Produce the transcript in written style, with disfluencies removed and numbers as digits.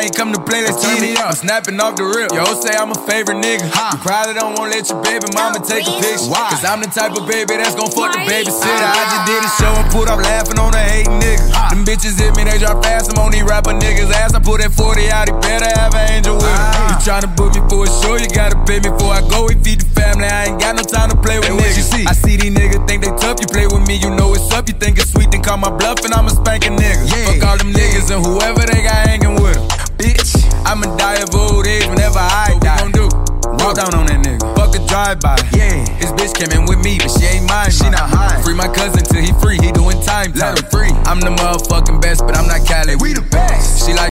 ain't come to play, let's turn me up. I'm snapping off the rip. Yo, say I'm a favorite nigga. You probably don't wanna let your baby mama take a picture. Why? Cause I'm the type of baby that's gon' fuck the babysitter. I just did a show and put up laughing on a hating nigga. Them bitches hit me, they drop fast. I'm on these rapper niggas' ass. I put that 40 out, he better have an angel with him. You tryna book me for a show, you gotta pay me before I go. We feed the family, I ain't got no time to play with niggas. I see these niggas think they tough, you play with me, you know it's up. You think it's sweet, then call my bluff and I'm a spanking nigga. Fuck all them niggas and whoever they got hanging with them. Bitch, I'ma die of old age whenever I die. What we gon' do? Walk down on that nigga. Fuck a drive-by. His bitch came in with me, but she ain't mine. She not high. Free my cousin till he free, he doing time. Let him free. I'm the motherfucking best, but I'm not Cali. We the best. She like